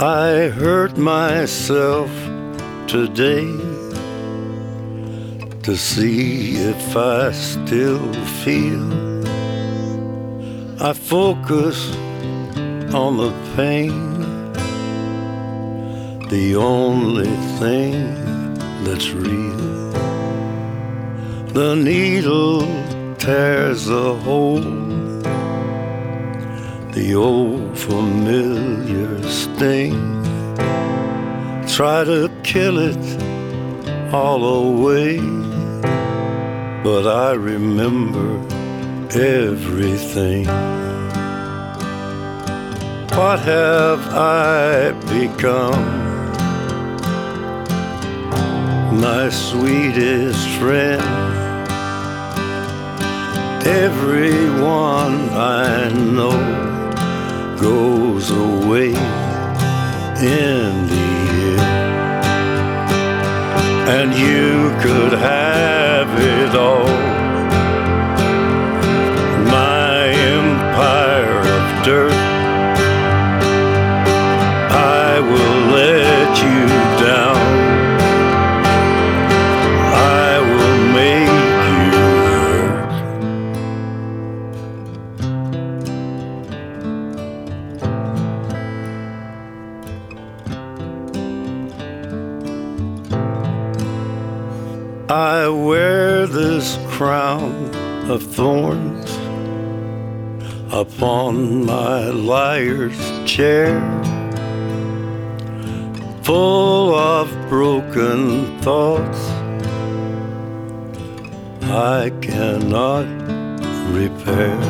I hurt myself today to see if I still feel. I focus on the pain, the only thing that's real. The needle tears a hole, the old familiar sting. Try to kill it all away, but I remember everything. What have I become? My sweetest friend. Everyone I know goes away in the end, and you could have it all. My empire of dirt, I will let you down. I will make you hurt. I wear this crown of thorns upon my liar's chair, full of broken thoughts I cannot repair.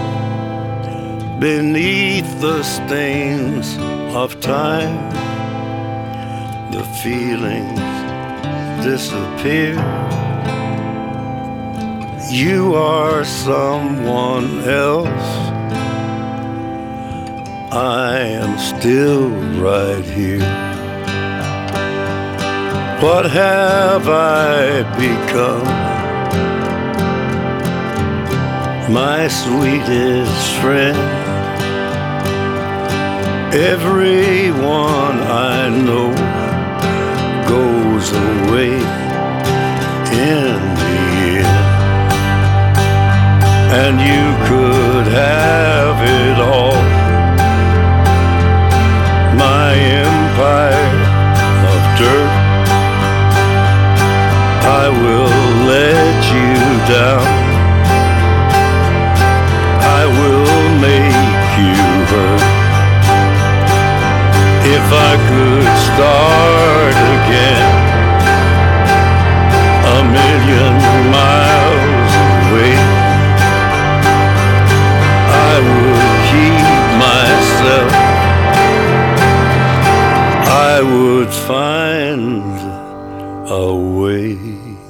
Beneath the stains of time, the feelings disappear. You are someone else, I am still right here. What have I become? My sweetest friend. Everyone I know goes away in the end, and you could have it all. My empire of dirt, I will let you down. I will make you hurt. If I could start again, a million miles away, I would keep myself. I would find a way.